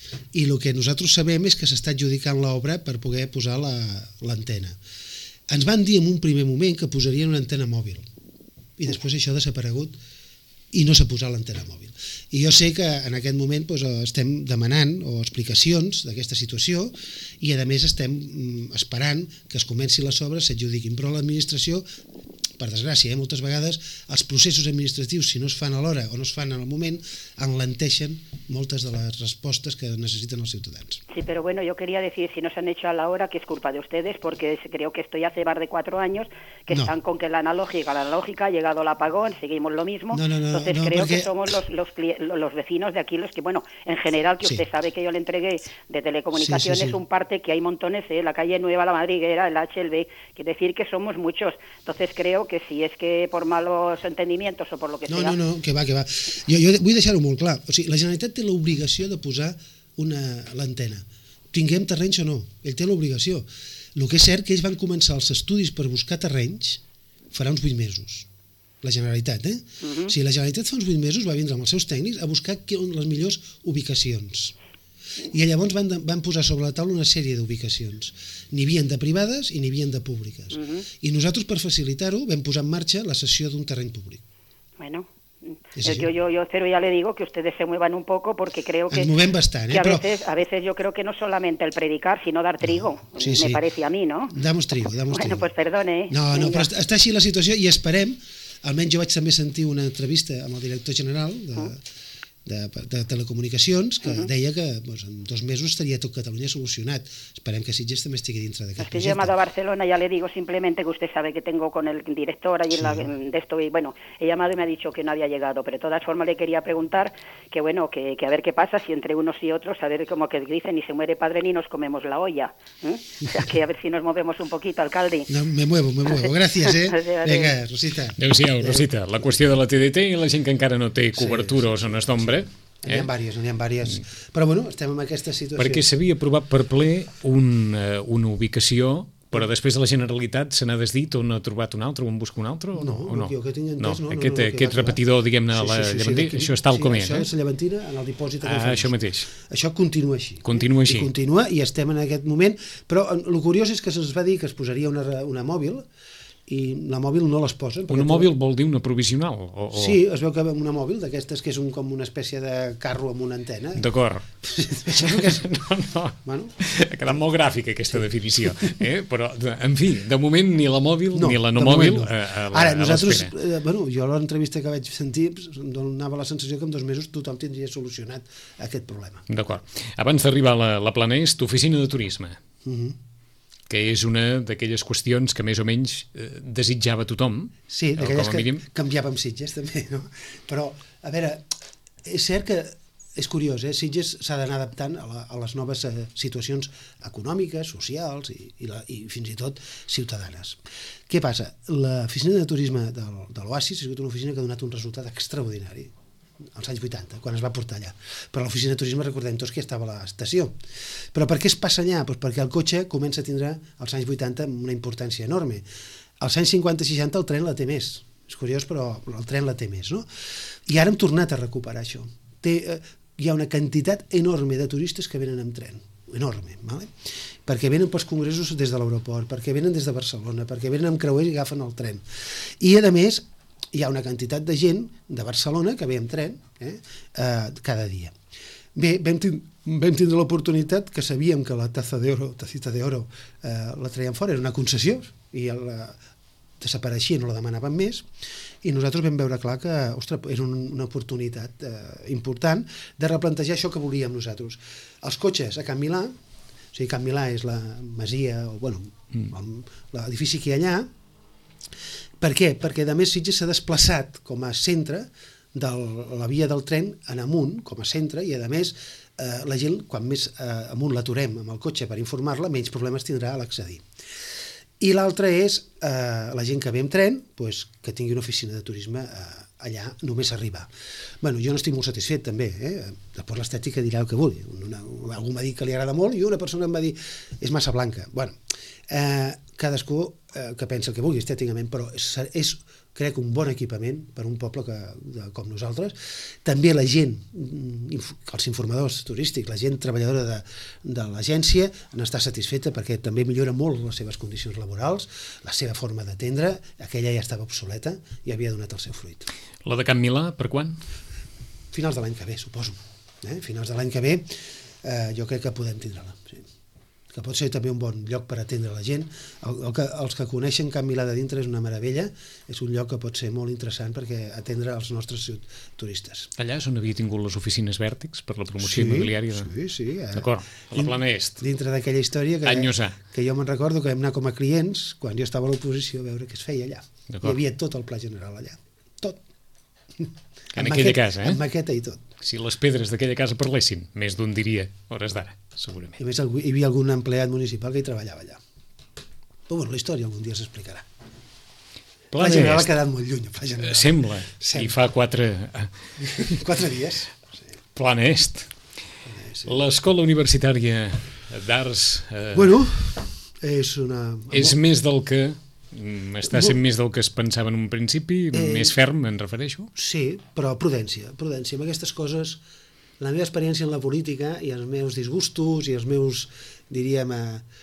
i el que nosaltres sabem és que s'està adjudicant l'obra per poder posar l'antena. La, Ens van dir en un primer moment que posarien una antena mòbil i després això ha desaparegut i no s'ha posat l'antena mòbil. I jo sé que en aquest moment doncs, estem demanant o explicacions d'aquesta situació i a més estem esperant que es comenci les obres, s'adjudiquin, però l'administració, per desgràcia, eh, moltes vegades els processos administratius, si no es fan a l'hora o no es fan en el moment, enlenteixen moltes de les respostes que necessiten els ciutadans. Sí, pero bueno, yo quería decir, si no se han hecho a la hora, que es culpa de ustedes, porque creo que esto ya hace más de cuatro años, que no. están con que la analógica, la analógica, ha llegado el apagón, seguimos lo mismo, no, no, no, entonces no, creo porque... que somos los, los, los vecinos de aquí los que, bueno, en general, que usted sí. sabe que yo le entregué de telecomunicaciones sí, sí, sí. un parte que hay montones, ¿eh? La calle Nueva, la Madriguera, el H, el B, quiere decir que somos muchos, entonces creo que si es que por malos entendimientos o por lo que no, sea... No, no, que va, que va. Jo, jo vull deixar-ho molt clar. O sigui, la Generalitat té l'obligació de posar l'antena. Tinguem terrenys o no, ell té l'obligació. El que és cert que ells van començar els estudis per buscar terrenys farà uns vuit mesos. La Generalitat, eh? Uh-huh. O sigui, la Generalitat fa uns vuit mesos va vindre amb els seus tècnics a buscar les millors ubicacions. I llavors van, de, van posar sobre la taula una sèrie d'ubicacions. N'hi havia de privades i n'hi havia de públiques. Uh-huh. I nosaltres, per facilitar-ho, vam posar en marxa la cessió d'un terreny públic. Bueno, yo, yo, yo pero ya le digo que ustedes se muevan un poco porque creo que, Ens movem bastant, eh? que a, Però... veces, a veces yo creo que no solamente el predicar, sino dar trigo. No, sí, sí. Me parece a mí, ¿no? Damos trigo, damos bueno, trigo. Pues perdone. ¿eh? No, no, però està així la situació i esperem, almenys jo vaig també sentir una entrevista amb el director general de... Uh. De, de telecomunicacions, que uh-huh. deia que doncs, en dos mesos estaria tot Catalunya solucionat. Esperem que Sitges també estigui dintre d'aquest projecte. Estoy llamado a Barcelona, ya le digo simplemente que usted sabe que tengo con el director allí sí. en la, de esto, y bueno, he llamado y me ha dicho que no había llegado, pero de todas formas le quería preguntar que bueno, que, que a ver qué pasa si entre unos y otros, a ver como que dicen, ni se muere padre ni nos comemos la olla. ¿eh? O sea, que a ver si nos movemos un poquito, alcalde. No, me muevo, me muevo. Gràcies, eh? Vinga, Rosita. Adéu-siau, Rosita. La qüestió de la T D T i la gent que encara no té cobertura sí, sí. o zones d'ombra. Sí. N'hi ha diverses, n'hi ha diverses. Però bueno, estem en aquesta situació. Perquè s'havia aprovat per ple un, uh, una ubicació, però després de la Generalitat se n'ha desdit o no ha trobat un altre o en busca un altre? O no, o no, jo que tinc entès, no. no, aquest, no, no aquest repetidor, diguem-ne, sí, la sí, sí, Llevantina, sí, això és tal sí, com és. Això eh? és la Llevantina en el dipòsit. Ah, això mateix. Això continua així. Continua així. I continua i estem en aquest moment, però el curiós és que se'ns va dir que es posaria una, una mòbil, i la mòbil no les posen. Una mòbil vol dir una provisional? O, o... Sí, es veu que una mòbil d'aquestes que és un, com una espècie de carro amb una antena. D'acord. Això és el que és... No, no, bueno. Ha quedat molt gràfica aquesta definició, eh? Però, en fi, de moment ni la mòbil no, ni la no mòbil no. a, a la, Ara, nosaltres, eh, bueno, jo a l'entrevista que vaig sentir em donava la sensació que en dos mesos tothom tindria solucionat aquest problema. D'acord. Abans d'arribar a la, la Plana Est, oficina de turisme. Uh -huh. que és una d'aquelles qüestions que més o menys eh, desitjava tothom. Sí, d'aquelles que mínim... canviava amb Sitges també, no? Però, a veure, és cert que és curiós, eh? Sitges s'ha d'anar adaptant a, la, a les noves eh, situacions econòmiques, socials i, i, la, i fins i tot ciutadanes. Què passa? L'oficina de turisme de, de l'Oasis ha sigut una oficina que ha donat un resultat extraordinari als anys vuitanta, quan es va portar allà. Però l'oficina de turisme, recordem tots que estava a l'estació. Però per què es passa allà? Pues perquè el cotxe comença a tindre als anys vuitanta una importància enorme. Als anys cinquanta i seixanta el tren la té més. És curiós, però el tren la té més, no? I ara hem tornat a recuperar això. Té, eh, hi ha una quantitat enorme de turistes que venen amb tren. Enorme, ¿vale? Perquè venen pels congressos des de l'aeroport, perquè venen des de Barcelona, perquè venen amb creuers i agafen el tren. I, a més, hi ha una quantitat de gent de Barcelona que ve amb tren eh, eh, cada dia. Bé, vam, tin vam tindre l'oportunitat que sabíem que la taza d'oro, tacita d'oro, eh, la traien fora, era una concessió, i la desapareixia, no la demanaven més, i nosaltres vam veure clar que, ostres, era una oportunitat eh, important de replantejar això que volíem nosaltres. Els cotxes a Can Milà, o sigui, Can Milà és la masia, o bueno, mm. l'edifici que hi ha allà, Per què? Perquè a més Sitges s'ha desplaçat com a centre de la via del tren en amunt, com a centre, i a més eh, la gent, quan més eh, amunt l'aturem amb el cotxe per informar-la, menys problemes tindrà a l'accedir. I l'altre és eh, la gent que ve amb tren, pues, que tingui una oficina de turisme eh, allà només arribar. Bueno, jo no estic molt satisfet també, eh? Després l'estètica dirà el que vulgui. Una, algú m'ha dit que li agrada molt i una persona em va dir és massa blanca. Bueno, eh, cadascú eh, que pensa el que vulgui estèticament, però és, és crec un bon equipament per un poble que, de, com nosaltres. També la gent, els informadors turístics, la gent treballadora de, de l'agència n'està satisfeta perquè també millora molt les seves condicions laborals, la seva forma d'atendre, aquella ja estava obsoleta i havia donat el seu fruit. La de Can Milà, per quan? Finals de l'any que ve, suposo. Eh? Finals de l'any que ve eh, jo crec que podem tindre-la, sí. Que pot ser també un bon lloc per atendre la gent. El, el que, els que coneixen Can Milà de dintre és una meravella, és un lloc que pot ser molt interessant perquè atendre els nostres turistes. Allà és on havia tingut les oficines Vèrtex per la promoció sí, immobiliària? De... Sí, sí. Eh? D'acord, a la Plana Est. Dintre d'aquella història que, que jo me'n recordo que vam anar com a clients, quan jo estava a l'oposició, a veure què es feia allà. Hi havia tot el Pla General allà. Tot. En aquella casa, eh? Amb maqueta i tot. Si les pedres d'aquella casa parlessin, més d'un diria, hores d'ara, segurament. I a més hi havia algun empleat municipal que hi treballava allà. Però bueno, la història algun dia s'explicarà. Pla General ha quedat molt lluny. Sembla. Sembla, i fa quatre... quatre dies. Sí. Plana Est. Sí. L'Escola Universitària d'Arts... Eh, bueno, és una... És més del que... Està sent més del que es pensava en un principi, eh, més ferm, em refereixo? Sí, però prudència, prudència. Amb aquestes coses, la meva experiència en la política i els meus disgustos i els meus, diríem, eh,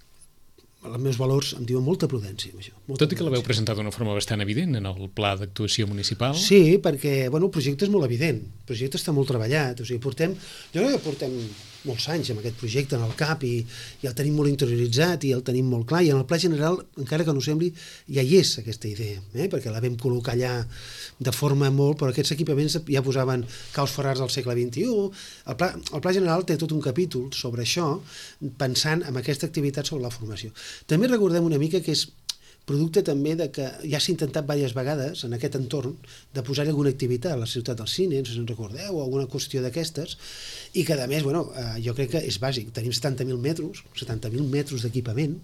els meus valors em diuen molta prudència amb això. Molta Tot i que l'haveu presentat d'una forma bastant evident en el pla d'actuació municipal. Sí, perquè bueno, el projecte és molt evident, el projecte està molt treballat, o sigui, portem, jo crec que portem molts anys amb aquest projecte en el cap i, i el tenim molt interioritzat i el tenim molt clar, i en el pla general, encara que no sembli, ja hi és aquesta idea, eh? Perquè la vam col·locar allà de forma molt, però aquests equipaments ja posaven caus ferrars del segle vint-i-u. El pla, el pla general té tot un capítol sobre això, pensant en aquesta activitat sobre la formació. També recordem una mica que és producte també de que ja s'ha intentat diverses vegades en aquest entorn de posar alguna activitat a la ciutat del cine, no sé si en recordeu, o alguna qüestió d'aquestes, i que a més, bueno, eh, jo crec que és bàsic, tenim setanta mil metres, setanta mil metres d'equipament,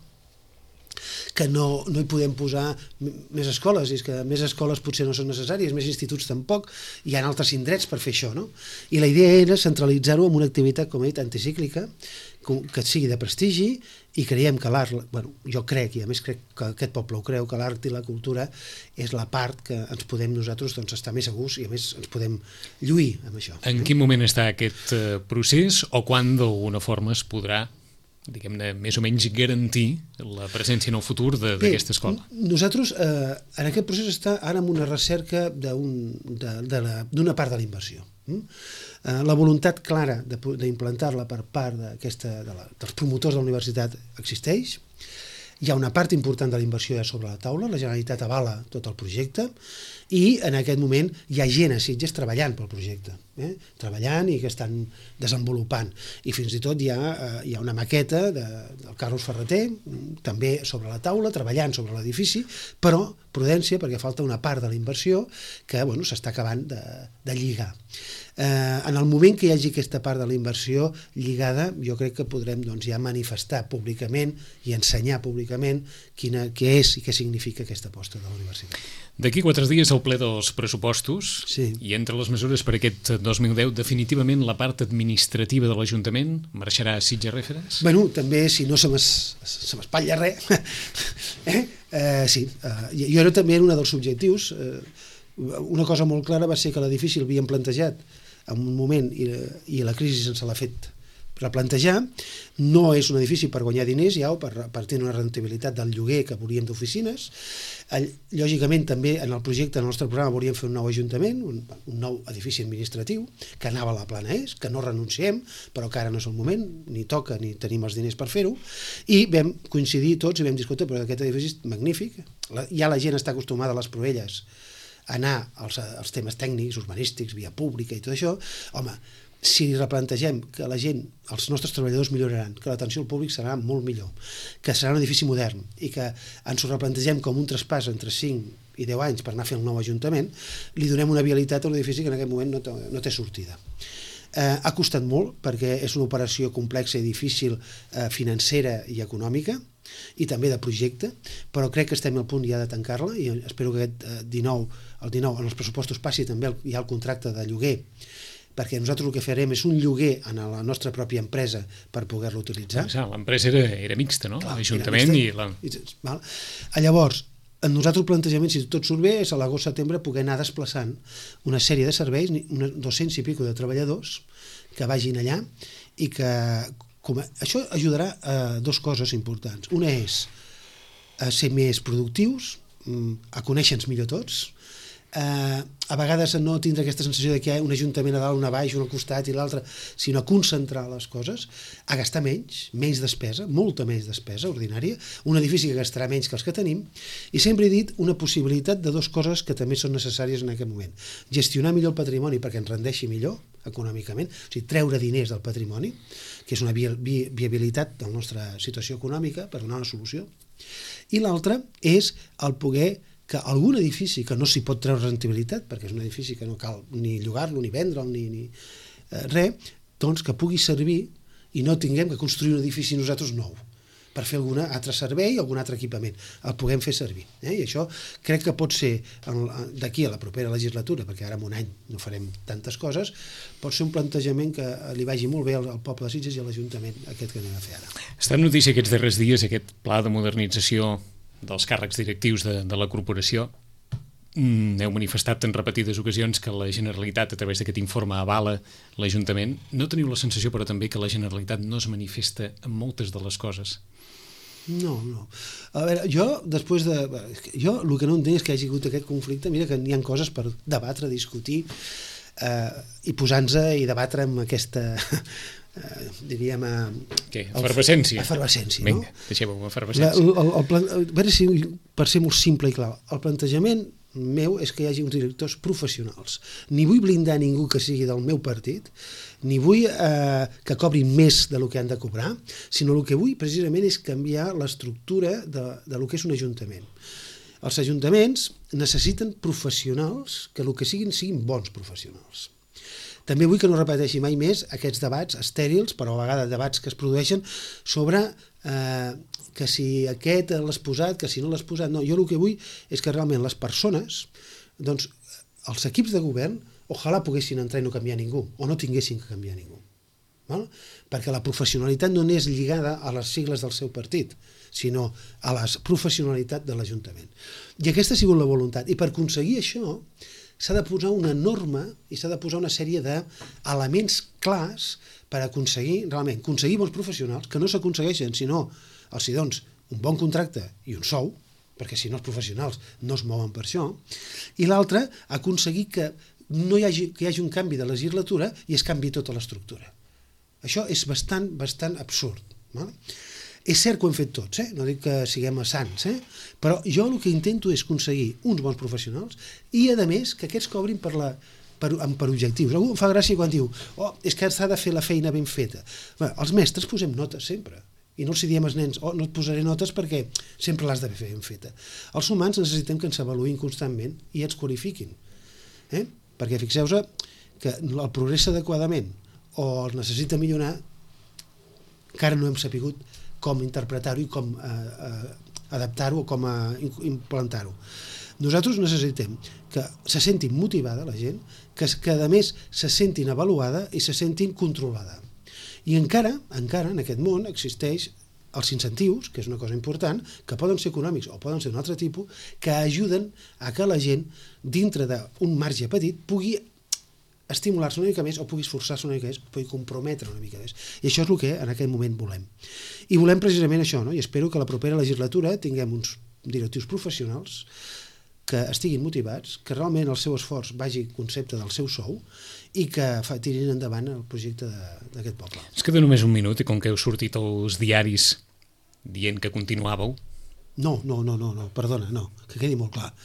que no, no hi podem posar més escoles, i és que més escoles potser no són necessàries, més instituts tampoc, hi ha altres indrets per fer això, no? I la idea era centralitzar-ho en una activitat, com he dit, anticíclica, que sigui de prestigi, i creiem que l'art, bueno, jo crec, i a més crec que aquest poble ho creu, que l'art i la cultura és la part que ens podem nosaltres doncs, estar més segurs i a més ens podem lluir amb això. En quin moment està aquest procés o quan d'alguna forma es podrà, diguem-ne, més o menys garantir la presència en el futur d'aquesta escola? Nosaltres, eh, en aquest procés està ara en una recerca d'una part de la inversió. Mm? Eh, la voluntat clara d'implantar-la per part d'aquesta, de la, dels promotors de la universitat existeix. Hi ha una part important de la inversió ja sobre la taula, la Generalitat avala tot el projecte i en aquest moment hi ha gent a Sitges treballant pel projecte, eh? treballant i que estan desenvolupant. I fins i tot hi ha, eh, hi ha una maqueta de, del Carlos Ferreter, també sobre la taula, treballant sobre l'edifici, però prudència perquè falta una part de la inversió que bueno, s'està acabant de, de lligar. Eh, en el moment que hi hagi aquesta part de la inversió lligada, jo crec que podrem doncs, ja manifestar públicament i ensenyar públicament quina, què és i què significa aquesta aposta de la universitat. D'aquí quatre dies el ple dels pressupostos sí. I entre les mesures per aquest dos mil deu definitivament la part administrativa de l'Ajuntament marxarà a Sitges Referes? Bueno, també si no se m'espatlla res, eh? Eh, sí, eh, jo era també un dels objectius, eh, una cosa molt clara va ser que l'edifici l'havíem plantejat en un moment i, i la crisi sense l'ha fet replantejar, no és un edifici per guanyar diners ja o per, per tenir una rentabilitat del lloguer que volíem d'oficines. Lògicament també en el projecte, en el nostre programa volíem fer un nou ajuntament, un, un nou edifici administratiu que anava a la Plana Est, que no renunciem, però que ara no és el moment, ni toca ni tenim els diners per fer-ho, i vam coincidir tots i vam dir, escolta, però aquest edifici és magnífic, la, ja la gent està acostumada a les Proelles a anar als, als temes tècnics, urbanístics, via pública i tot això, home, si replantegem que la gent, els nostres treballadors milloraran, que l'atenció al públic serà molt millor, que serà un edifici modern i que ens ho replantegem com un traspàs entre cinc i deu anys per anar a fer el nou Ajuntament, li donem una viabilitat a un edifici que en aquest moment no té, no té sortida. Eh, ha costat molt perquè és una operació complexa i difícil, eh, financera i econòmica, i també de projecte, però crec que estem al punt ja de tancar-la i espero que aquest eh, dinou, el dinou en els pressupostos passi també el, ja el contracte de lloguer, perquè nosaltres el que farem és un lloguer en la nostra pròpia empresa per poder-lo utilitzar. L'empresa era, era mixta, no? L'Ajuntament i la... Val? Llavors, en nosaltres el plantejament, si tot surt bé, és a l'agost-setembre poder anar desplaçant una sèrie de serveis, unes dos-cents i pico de treballadors que vagin allà i que... Com a, això ajudarà a dues coses importants. Una és a ser més productius, a conèixer-nos millor tots, Uh, a vegades no tindre aquesta sensació de que hi ha un ajuntament a dalt, un a baix, un al costat i l'altre, sinó a concentrar les coses, a gastar menys, menys despesa, molta menys despesa ordinària, un edifici que gastarà menys que els que tenim, i sempre he dit una possibilitat de dues coses que també són necessàries en aquest moment. Gestionar millor el patrimoni perquè ens rendeixi millor econòmicament, o sigui, treure diners del patrimoni, que és una vi vi viabilitat de la nostra situació econòmica per donar una solució, i l'altra és el poder que algun edifici que no s'hi pot treure rentabilitat, perquè és un edifici que no cal ni llogar-lo, ni vendre'l, ni, ni eh, res, doncs que pugui servir i no tinguem que construir un edifici nosaltres nou per fer algun altre servei o algun altre equipament. El puguem fer servir. Eh? I això crec que pot ser, d'aquí a la propera legislatura, perquè ara en un any no farem tantes coses, pot ser un plantejament que li vagi molt bé al, al poble de Sitges i a l'Ajuntament aquest que anem a fer ara. Està en notícia aquests darrers dies aquest pla de modernització dels càrrecs directius de, de la corporació. Mm, heu manifestat en repetides ocasions que la Generalitat, a través d'aquest informe, avala l'Ajuntament. No teniu la sensació, però, també que la Generalitat no es manifesta en moltes de les coses? No, no. A veure, jo, després de... Jo el que no entenc és que hi hagi hagut aquest conflicte. Mira que n'hi ha coses per debatre, discutir eh, i posar-nos i debatre amb aquesta... Eh, diríem a... Què? Efervescència? Efervescència, no? Vinga, deixeu-ho, efervescència. El, el, el plan... A veure si, per ser molt simple i clar, el plantejament meu és que hi hagi uns directors professionals. Ni vull blindar ningú que sigui del meu partit, ni vull eh, que cobrin més de lo que han de cobrar, sinó el que vull precisament és canviar l'estructura de, de lo que és un ajuntament. Els ajuntaments necessiten professionals que el que siguin siguin bons professionals. També vull que no repeteixi mai més aquests debats estèrils, però a vegades debats que es produeixen sobre eh, que si aquest l'has posat, que si no l'has posat. No, jo el que vull és que realment les persones, doncs els equips de govern, ojalà poguessin entrar i no canviar ningú, o no tinguessin que canviar ningú. Val? Perquè la professionalitat no és lligada a les sigles del seu partit, sinó a la professionalitat de l'Ajuntament. I aquesta ha sigut la voluntat. I per aconseguir això s'ha de posar una norma i s'ha de posar una sèrie d'elements clars per aconseguir, realment, aconseguir bons professionals que no s'aconsegueixen, sinó els hi dones un bon contracte i un sou, perquè si no els professionals no es mouen per això, i l'altre, aconseguir que no hi hagi, que hi hagi un canvi de legislatura i es canvi tota l'estructura. Això és bastant, bastant absurd. Val? És cert que ho hem fet tots, eh? No dic que siguem a sants, eh? Però jo el que intento és aconseguir uns bons professionals i, a més, que aquests cobrin per, la, per, per objectius. Algú em fa gràcia quan diu oh, és que s'ha de fer la feina ben feta. Bé, els mestres posem notes sempre i no els diem als nens oh, no et posaré notes perquè sempre l'has de fer ben feta. Els humans necessitem que ens avaluïn constantment i ens qualifiquin. Eh? Perquè fixeu-vos que el progressa adequadament o el necessita millorar encara no hem sapigut com interpretar-ho i com eh, eh, adaptar-ho o com a implantar-ho. Nosaltres necessitem que se sentin motivada la gent, que, que a més se sentin avaluada i se sentin controlada. I encara, encara en aquest món existeix els incentius, que és una cosa important, que poden ser econòmics o poden ser d'un altre tipus, que ajuden a que la gent, dintre d'un marge petit, pugui estimular-se una mica més o pugui esforçar-se una mica més, pugui comprometre una mica més. I això és el que en aquest moment volem. I volem precisament això, no? I espero que a la propera legislatura tinguem uns directius professionals que estiguin motivats, que realment el seu esforç vagi en concepte del seu sou i que tirin endavant el projecte d'aquest poble. Es queda només un minut i com que heu sortit als diaris dient que continuàveu... No, no, no, no, no, perdona, no, que quedi molt clar.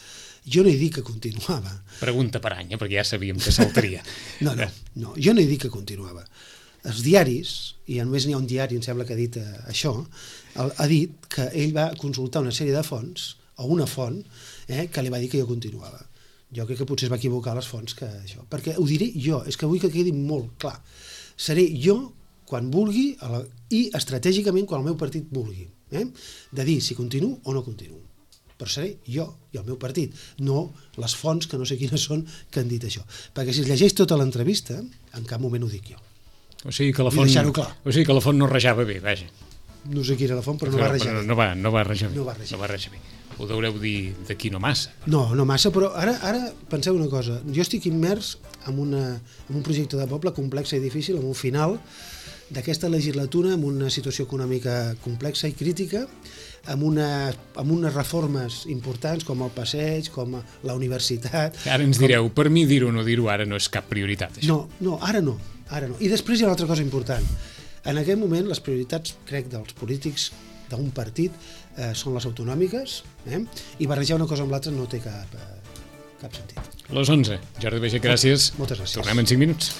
Jo no he dit que continuava. Pregunta per any, eh? Perquè ja sabíem que saltaria. No, no, no, jo no he dit que continuava. Els diaris, i només n'hi ha un diari, em sembla que ha dit eh, això, el, ha dit que ell va consultar una sèrie de fonts, o una font, eh, que li va dir que jo continuava. Jo crec que potser es va equivocar les fonts que això. Perquè ho diré jo, és que vull que quedi molt clar. Seré jo quan vulgui a la, i estratègicament quan el meu partit vulgui. Eh? De dir si continuo o no continuo. Però seré jo i el meu partit, no les fonts que no sé quines són que han dit això. Perquè si es llegeix tota l'entrevista, en cap moment ho dic jo. O sigui que la Vull font, deixar-ho clar. o sigui que la font no rejava bé, vaja. No sé qui era la font, però no, Però, va rejar però bé. no va, no va rejar bé. No va rejar no va rejar bé. Ho deureu dir d'aquí no massa. No, no massa, però ara, ara penseu una cosa. Jo estic immers en, una, en un projecte de poble complex i difícil, en un final d'aquesta legislatura, amb una situació econòmica complexa i crítica, amb, una, amb unes reformes importants com el passeig, com la universitat... Ara ens direu, per mi dir-ho o no dir-ho ara no és cap prioritat, això. No, no, ara no, ara no. I després hi ha una altra cosa important. En aquest moment les prioritats, crec, dels polítics d'un partit eh, són les autonòmiques, eh? I barrejar una cosa amb l'altra no té cap, eh, cap sentit. Les onze. Jordi Baget, gràcies. Moltes gràcies. Tornem en cinc minuts.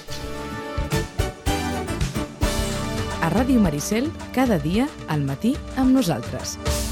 A Ràdio Maricel, cada dia al matí amb nosaltres.